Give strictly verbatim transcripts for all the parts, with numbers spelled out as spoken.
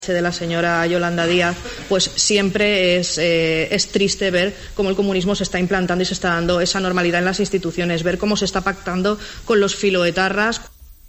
de la señora Yolanda Díaz, pues siempre es, eh, es triste ver cómo el comunismo se está implantando y se está dando esa normalidad en las instituciones, ver cómo se está pactando con los filoetarras.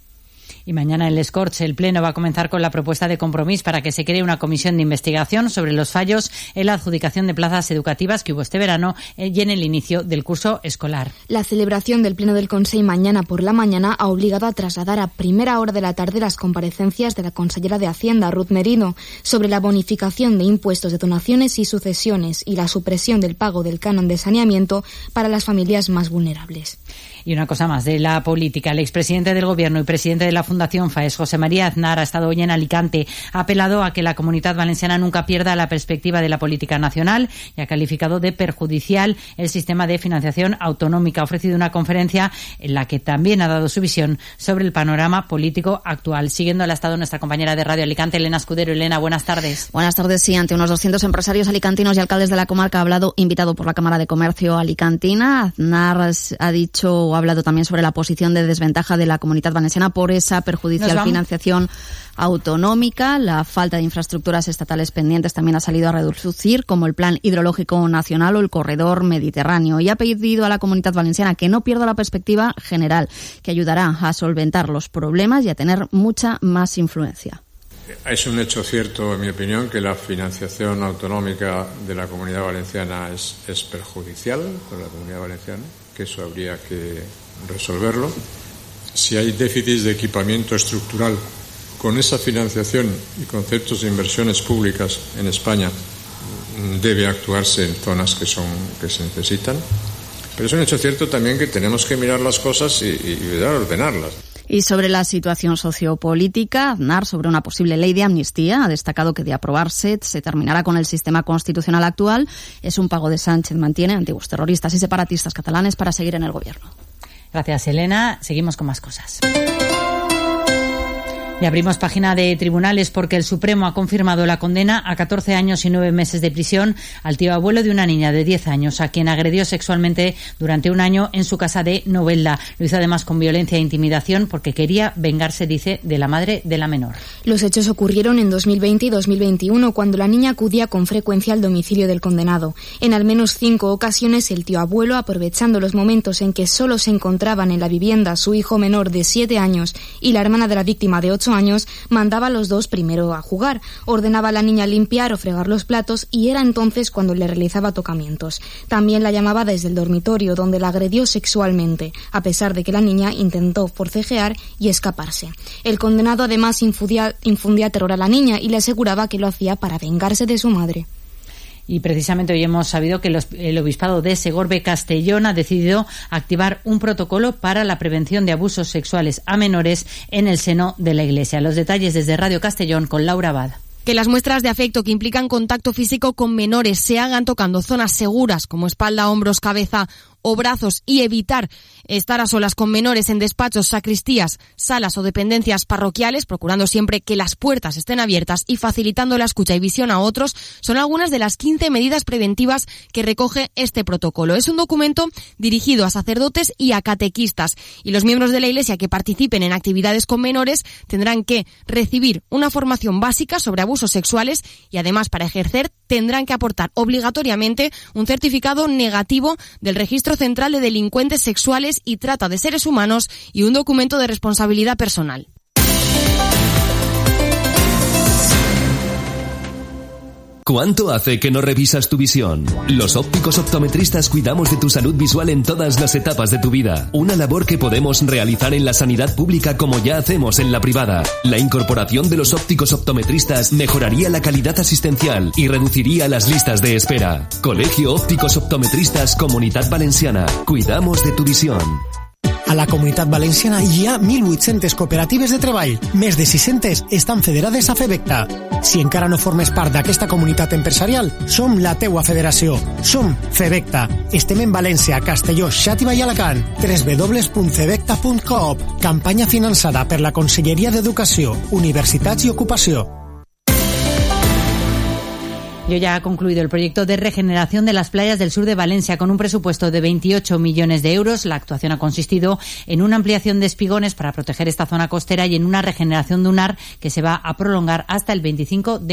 Y mañana en Les Corts el Pleno va a comenzar con la propuesta de Compromís para que se cree una comisión de investigación sobre los fallos en la adjudicación de plazas educativas que hubo este verano y en el inicio del curso escolar. La celebración del Pleno del Consell mañana por la mañana ha obligado a trasladar a primera hora de la tarde las comparecencias de la consellera de Hacienda, Ruth Merino, sobre la bonificación de impuestos de donaciones y sucesiones y la supresión del pago del canon de saneamiento para las familias más vulnerables. Y una cosa más de la política. El expresidente del Gobierno y presidente de la Fundación FAES, José María Aznar, ha estado hoy en Alicante. Ha apelado a que la Comunidad Valenciana nunca pierda la perspectiva de la política nacional y ha calificado de perjudicial el sistema de financiación autonómica. Ha ofrecido una conferencia en la que también ha dado su visión sobre el panorama político actual. Siguiendo al estado nuestra compañera de Radio Alicante, Elena Escudero. Elena, buenas tardes. Buenas tardes. Sí, ante unos doscientos empresarios alicantinos y alcaldes de la comarca ha hablado, invitado por la Cámara de Comercio alicantina. Aznar ha dicho ha hablado también sobre la posición de desventaja de la Comunidad Valenciana por esa perjudicial financiación autonómica. La falta de infraestructuras estatales pendientes también ha salido a reducir, como el Plan Hidrológico Nacional o el Corredor Mediterráneo. Y ha pedido a la Comunidad Valenciana que no pierda la perspectiva general, que ayudará a solventar los problemas y a tener mucha más influencia. Es un hecho cierto, en mi opinión, que la financiación autonómica de la Comunidad Valenciana es, es perjudicial para la Comunidad Valenciana, que eso habría que resolverlo. Si hay déficits de equipamiento estructural con esa financiación y conceptos de inversiones públicas en España, debe actuarse en zonas que son que se necesitan. Pero es un hecho cierto también que tenemos que mirar las cosas y, y, y ordenarlas. Y sobre la situación sociopolítica, Aznar, sobre una posible ley de amnistía, ha destacado que de aprobarse se terminará con el sistema constitucional actual. Es un pago de Sánchez, mantiene antiguos terroristas y separatistas catalanes para seguir en el gobierno. Gracias, Elena. Seguimos con más cosas. Y abrimos página de tribunales porque el Supremo ha confirmado la condena a catorce años y nueve meses de prisión al tío abuelo de una niña de diez años a quien agredió sexualmente durante un año en su casa de Novelda. Lo hizo además con violencia e intimidación porque quería vengarse, dice, de la madre de la menor. Los hechos ocurrieron en dos mil veinte y dos mil veintiuno cuando la niña acudía con frecuencia al domicilio del condenado. En al menos cinco ocasiones el tío abuelo, aprovechando los momentos en que solo se encontraban en la vivienda su hijo menor de siete años y la hermana de la víctima de ocho años, mandaba a los dos primero a jugar, ordenaba a la niña limpiar o fregar los platos y era entonces cuando le realizaba tocamientos. También la llamaba desde el dormitorio donde la agredió sexualmente, a pesar de que la niña intentó forcejear y escaparse. El condenado además infundía, infundía terror a la niña y le aseguraba que lo hacía para vengarse de su madre. Y precisamente hoy hemos sabido que los, el Obispado de Segorbe Castellón ha decidido activar un protocolo para la prevención de abusos sexuales a menores en el seno de la Iglesia. Los detalles desde Radio Castellón con Laura Abad. Que las muestras de afecto que implican contacto físico con menores se hagan tocando zonas seguras como espalda, hombros, cabeza o brazos y evitar estar a solas con menores en despachos, sacristías, salas o dependencias parroquiales, procurando siempre que las puertas estén abiertas y facilitando la escucha y visión a otros, son algunas de las quince medidas preventivas que recoge este protocolo. Es un documento dirigido a sacerdotes y a catequistas, y los miembros de la Iglesia que participen en actividades con menores tendrán que recibir una formación básica sobre abusos sexuales y además para ejercer tendrán que aportar obligatoriamente un certificado negativo del Registro Central de Delincuentes Sexuales y Trata de Seres Humanos y un documento de responsabilidad personal. ¿Cuánto hace que no revisas tu visión? Los ópticos optometristas cuidamos de tu salud visual en todas las etapas de tu vida. Una labor que podemos realizar en la sanidad pública como ya hacemos en la privada. La incorporación de los ópticos optometristas mejoraría la calidad asistencial y reduciría las listas de espera. Colegio Ópticos Optometristas Comunitat Valenciana. Cuidamos de tu visión. A la Comunitat Valenciana hi ha mil vuit-centes cooperatives de treball. Més de sis-centes estan federades a Fevecta. Si encara no formes part d'aquesta comunitat empresarial, som la teua federació. Som Fevecta. Estem en València, Castelló, Xàtiva i Alacant. w w w punt fevecta punt coop. Campanya finançada per la Conselleria d'Educació, Universitats i Ocupació. Y ya ha concluido el proyecto de regeneración de las playas del sur de Valencia con un presupuesto de veintiocho millones de euros. La actuación ha consistido en una ampliación de espigones para proteger esta zona costera y en una regeneración dunar que se va a prolongar hasta el veinticinco de